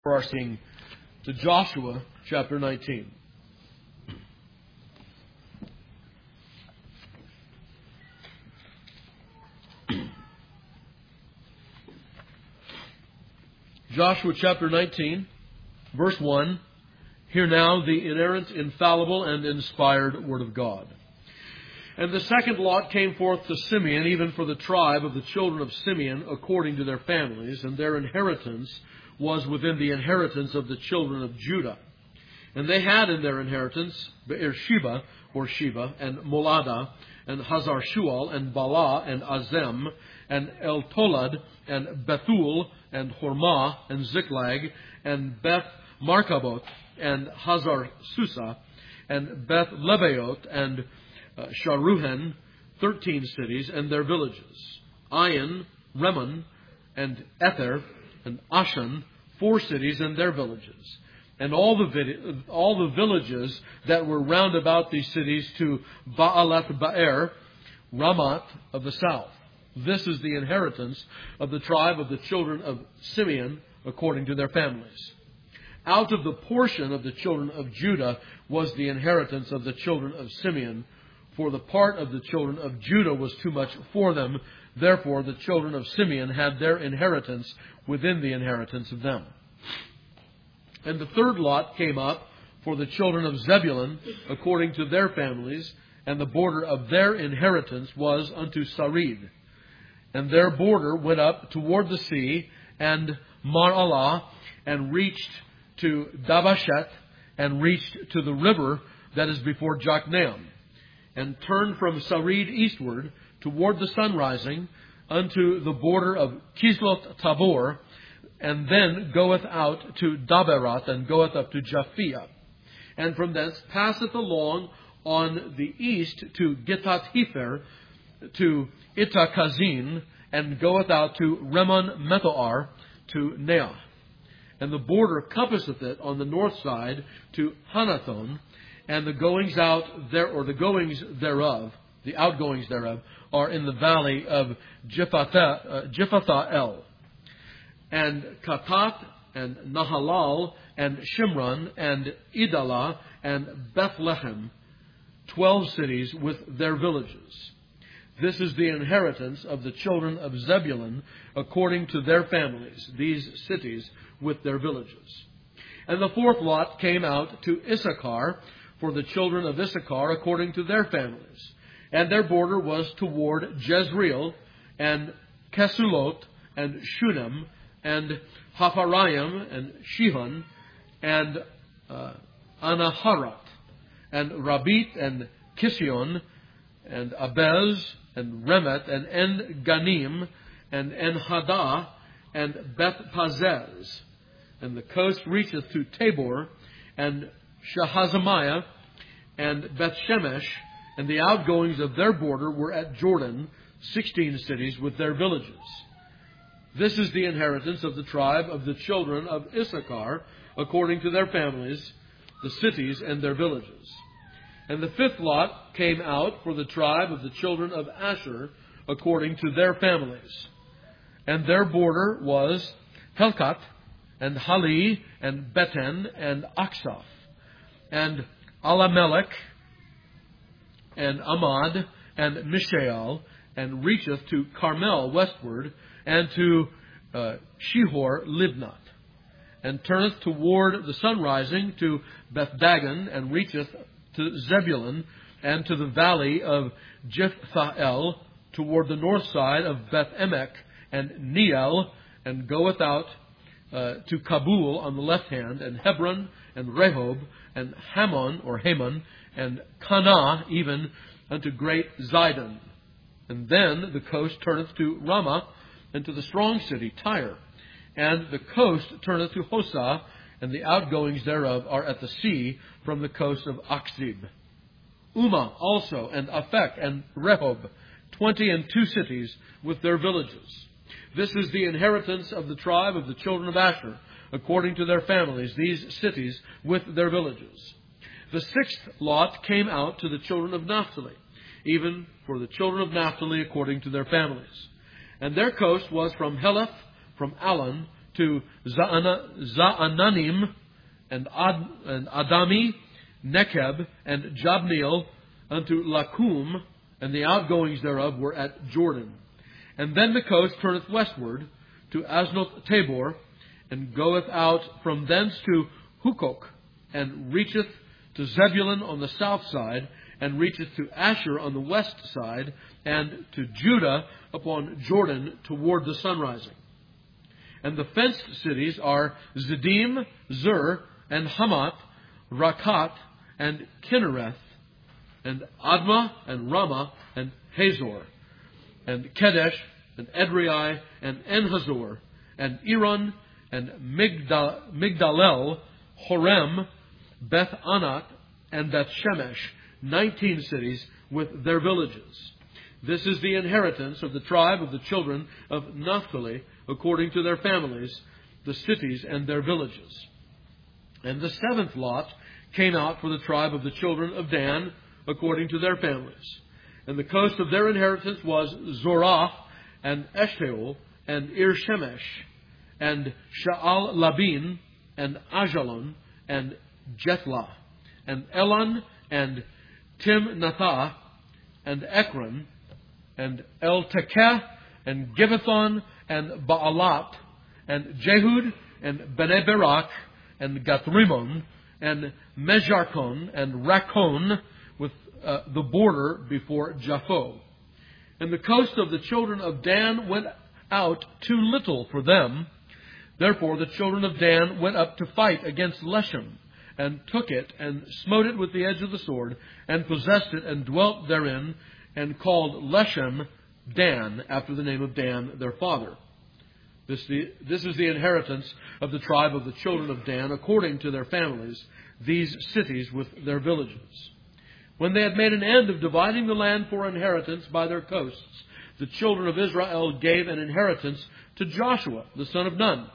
For our seeing to Joshua chapter 19. Joshua chapter 19, verse 1. Hear now the inerrant, infallible, and inspired word of God. And the second lot came forth to Simeon, even for the tribe of the children of Simeon, according to their families, and their inheritance was within the inheritance of the children of Judah. And they had in their inheritance Beersheba, or Sheba, and Molada, and Hazar Shual, and Bala, and Azem, and El-Tolad, and Bethul, and Hormah, and Ziklag, and Beth Markaboth, and Hazar Susa, and Beth Lebaoth, and Sharuhen, 13 cities, and their villages. Ayin, Rimmon, and Ether, and Ashan, 4 cities and their villages. And all the villages that were round about these cities to Baalat Baer, Ramat of the south. This is the inheritance of the tribe of the children of Simeon, according to their families. Out of the portion of the children of Judah was the inheritance of the children of Simeon, for the part of the children of Judah was too much for them. Therefore, the children of Simeon had their inheritance within the inheritance of them. And the third lot came up for the children of Zebulun, according to their families, and the border of their inheritance was unto Sarid. And their border went up toward the sea, and Maralah, and reached to Dabashet, and reached to the river that is before Jokneam, and turned from Sarid eastward toward the sun rising unto the border of Kisloth Tabor, and then goeth out to Daberath, and goeth up to Japhia. And from thence passeth along on the east to Gittat Hefer, to Itakazin, and goeth out to Remon Methoar, to Neah. And the border compasseth it on the north side to Hanathon, and the goings out there, or the goings thereof, the outgoings thereof, are in the valley of Jephathael. And Katat, and Nahalal, and Shimron, and Idalah, and Bethlehem, 12 cities with their villages. This is the inheritance of the children of Zebulun, according to their families, these cities with their villages. And the fourth lot came out to Issachar, for the children of Issachar, according to their families. And their border was toward Jezreel, and Kesulot, and Shunem, and Hapharaim, and Shihon, and Anaharat, and Rabith, and Kision, and Abez, and Remet, and En-Ganim, and En-Hadah, and Beth-Pazez. And the coast reacheth to Tabor, and Shahazamiah, and Beth-Shemesh, and the outgoings of their border were at Jordan, 16 cities with their villages. This is the inheritance of the tribe of the children of Issachar, according to their families, the cities and their villages. And the fifth lot came out for the tribe of the children of Asher, according to their families. And their border was Helkat, and Hali, and Beten, and Aksaph, and Alamelech, and Amad, and Mishael, and reacheth to Carmel westward, and to Shihor Libnath, and turneth toward the sun rising to Beth-Dagon, and reacheth to Zebulun, and to the valley of Jephthahel, toward the north side of Beth-Emek, and Neiel, and goeth out to Kabul on the left hand, and Hebron, and Rehob, and Hammon, or Haman, and Cana, even unto great Zidon. And then the coast turneth to Ramah, and to the strong city, Tyre. And the coast turneth to Hosah, and the outgoings thereof are at the sea from the coast of Akzib. Umah also, and Aphek, and Rehob, 22 cities with their villages. This is the inheritance of the tribe of the children of Asher, according to their families, these cities with their villages. The sixth lot came out to the children of Naphtali, even for the children of Naphtali according to their families. And their coast was from Heleph, from Alon to Zaananim, and Adami, Nekeb, and Jabneel, unto Lakum, and the outgoings thereof were at Jordan. And then the coast turneth westward to Aznoth Tabor, and goeth out from thence to Hukok, and reacheth to Zebulun on the south side, and reacheth to Asher on the west side, and to Judah upon Jordan toward the sunrising. And the fenced cities are Ziddim, Zur, and Hamath, Rakat, and Kinnereth, and Admah, and Ramah, and Hazor, and Kedesh, and Edrei, and Enhazor, and Iron, and Migdalel, Horem, Beth Anat, and Beth Shemesh, 19 cities with their villages. This is the inheritance of the tribe of the children of Naphtali, according to their families, the cities and their villages. And the seventh lot came out for the tribe of the children of Dan, according to their families. And the coast of their inheritance was Zorah, and Eshtaol, and Ir-Shemesh, and Sha'al Labin, and Ajalon, and Jethlah, and Elon, and Timnathah, and Ekron, and El-Tekeh, and Gibbethon, and Baalat, and Jehud, and Bnei Berak, and Gathrimon, and Mejarkon, and Rakon, with the border before Japho. And the coast of the children of Dan went out too little for them. Therefore the children of Dan went up to fight against Leshem, and took it, and smote it with the edge of the sword, and possessed it, and dwelt therein, and called Leshem Dan, after the name of Dan their father. This is the inheritance of the tribe of the children of Dan, according to their families, these cities with their villages. When they had made an end of dividing the land for inheritance by their coasts, the children of Israel gave an inheritance to Joshua, the son of Nun,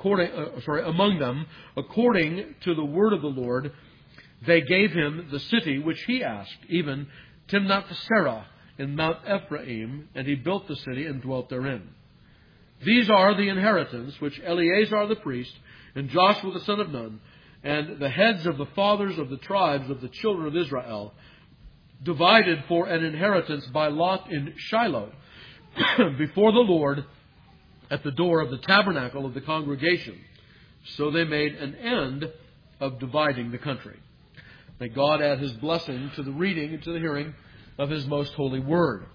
among them, according to the word of the Lord. They gave him the city which he asked, even Timnath-Serah in Mount Ephraim, and he built the city and dwelt therein. These are the inheritance which Eleazar the priest, and Joshua the son of Nun, and the heads of the fathers of the tribes of the children of Israel, divided for an inheritance by lot in Shiloh, before the Lord, at the door of the tabernacle of the congregation. So they made an end of dividing the country. May God add His blessing to the reading and to the hearing of His most holy word.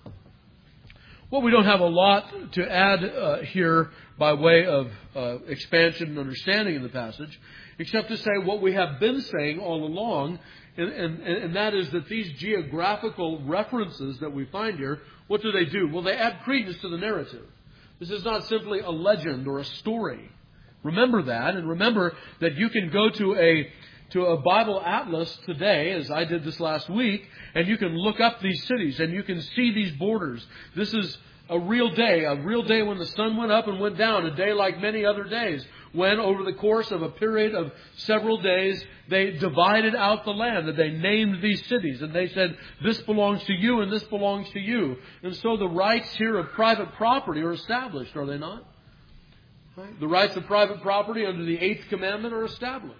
Well, we don't have a lot to add here by way of expansion and understanding in the passage, except to say what we have been saying all along, and that is that these geographical references that we find here, what do? Well, they add credence to the narrative. This is not simply a legend or a story. Remember that, and remember that you can go to a Bible atlas today, as I did this last week, and you can look up these cities and you can see these borders. This is a real day when the sun went up and went down, a day like many other days, when over the course of a period of several days, they divided out the land, and they named these cities, and they said, this belongs to you and this belongs to you. And so the rights here of private property are established, are they not? Right? The rights of private property under the 8th commandment are established.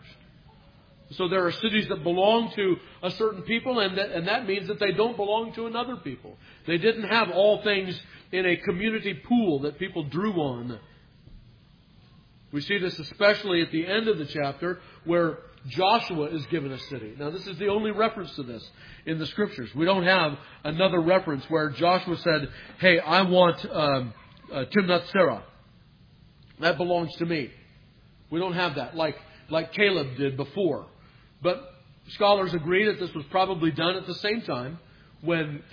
So there are cities that belong to a certain people, and that means that they don't belong to another people. They didn't have all things in a community pool that people drew on. We see this especially at the end of the chapter where Joshua is given a city. Now, this is the only reference to this in the Scriptures. We don't have another reference where Joshua said, hey, I want Timnath-Serah. That belongs to me. We don't have that like Caleb did before. But scholars agree that this was probably done at the same time when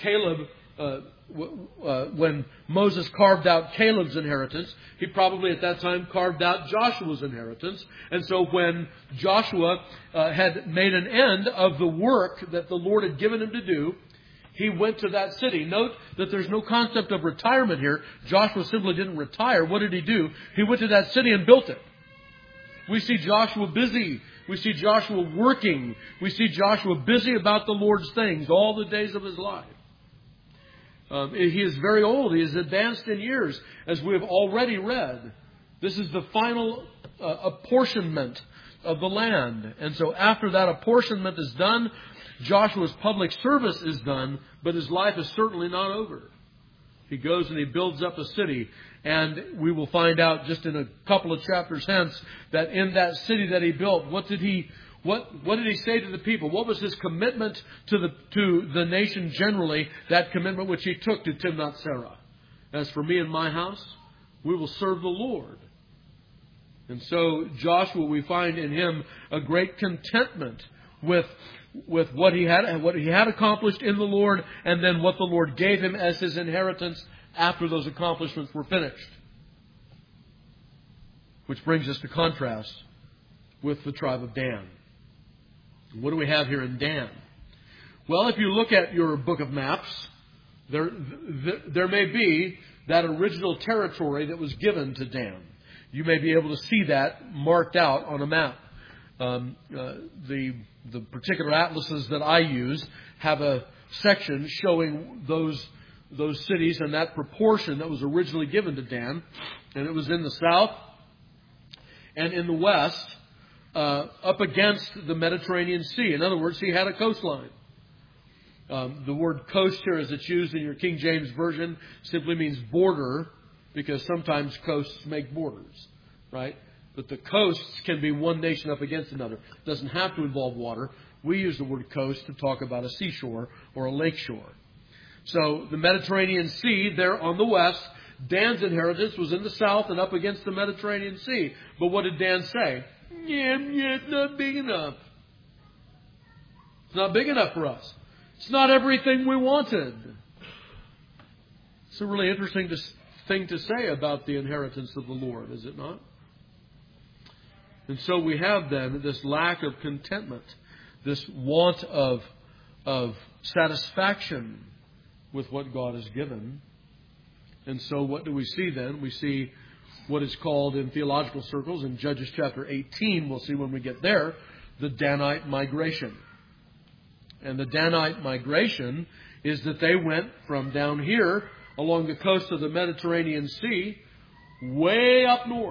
when Moses carved out Caleb's inheritance. He probably at that time carved out Joshua's inheritance. And so when Joshua had made an end of the work that the Lord had given him to do, he went to that city. Note that there's no concept of retirement here. Joshua simply didn't retire. What did he do? He went to that city and built it. We see Joshua busy. We see Joshua working. We see Joshua busy about the Lord's things all the days of his life. He is very old. He is advanced in years, as we have already read. This is the final apportionment of the land. And so after that apportionment is done, Joshua's public service is done, but his life is certainly not over. He goes and he builds up a city. And we will find out just in a couple of chapters hence that in that city that he built, what did he say to the people? What was his commitment to the nation generally, that commitment which he took to Timnath Serah? As for me and my house, we will serve the Lord. And so Joshua, we find in him a great contentment with what he had accomplished in the Lord, and then what the Lord gave him as his inheritance after those accomplishments were finished. Which brings us to contrast with the tribe of Dan. What do we have here in Dan? Well, if you look at your book of maps, there may be that original territory that was given to Dan. You may be able to see that marked out on a map. The particular atlases that I use have a section showing those cities and that proportion that was originally given to Dan. And it was in the south and in the west, up against the Mediterranean Sea. In other words, he had a coastline. The word coast here, as it's used in your King James Version, simply means border, because sometimes coasts make borders, right? But the coasts can be one nation up against another. It doesn't have to involve water. We use the word coast to talk about a seashore or a lakeshore. So the Mediterranean Sea there on the west, Dan's inheritance was in the south and up against the Mediterranean Sea. But what did Dan say? Yeah, it's not big enough. It's not big enough for us. It's not everything we wanted. It's a really interesting thing to say about the inheritance of the Lord, is it not? And so we have then this lack of contentment, this want of satisfaction with what God has given. And so what do we see then? We see what is called in theological circles, in Judges chapter 18, we'll see when we get there, the Danite migration. And the Danite migration is that they went from down here along the coast of the Mediterranean Sea way up north,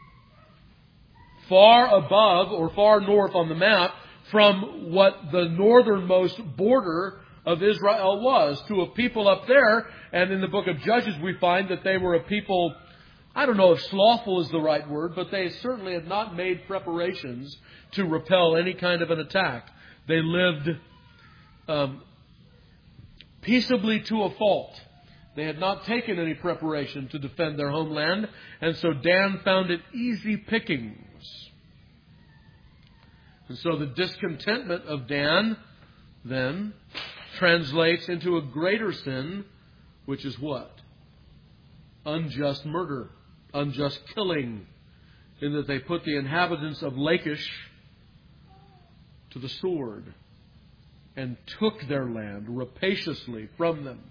far above or far north on the map from what the northernmost border of Israel was, to a people up there. And in the book of Judges we find that they were a people, I don't know if slothful is the right word, but they certainly had not made preparations to repel any kind of an attack. They lived peaceably to a fault. They had not taken any preparation to defend their homeland, and so Dan found it easy pickings. And so the discontentment of Dan then translates into a greater sin, which is what? Unjust murder, unjust killing, in that they put the inhabitants of Lachish to the sword and took their land rapaciously from them.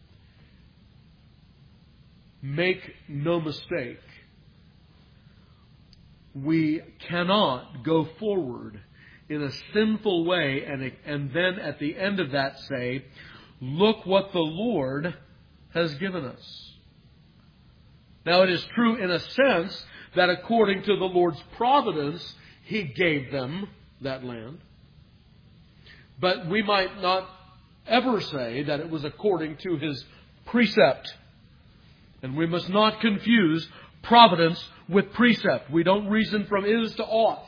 Make no mistake, we cannot go forward in a sinful way and then at the end of that say, look what the Lord has given us. Now it is true in a sense that according to the Lord's providence, He gave them that land. But we might not ever say that it was according to His precept. And we must not confuse providence with precept. We don't reason from is to ought.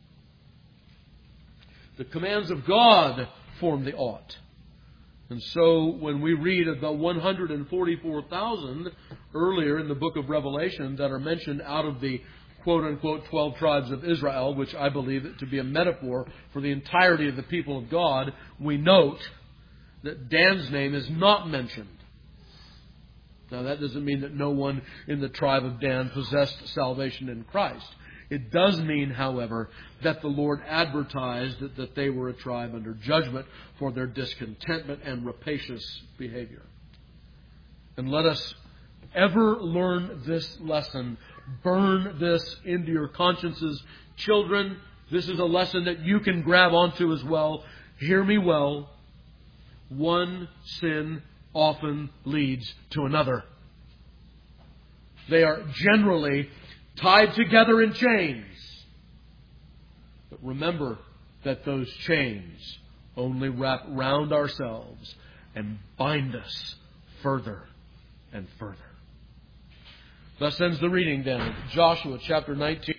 The commands of God form the ought. And so when we read of the 144,000 earlier in the book of Revelation that are mentioned out of the quote-unquote 12 tribes of Israel, which I believe to be a metaphor for the entirety of the people of God, we note that Dan's name is not mentioned. Now that doesn't mean that no one in the tribe of Dan possessed salvation in Christ. It does mean, however, that the Lord advertised that they were a tribe under judgment for their discontentment and rapacious behavior. And let us ever learn this lesson. Burn this into your consciences. Children, this is a lesson that you can grab onto as well. Hear me well. One sin often leads to another. They are generally tied together in chains. But remember that those chains only wrap round ourselves and bind us further and further. Thus ends the reading then of Joshua chapter 19.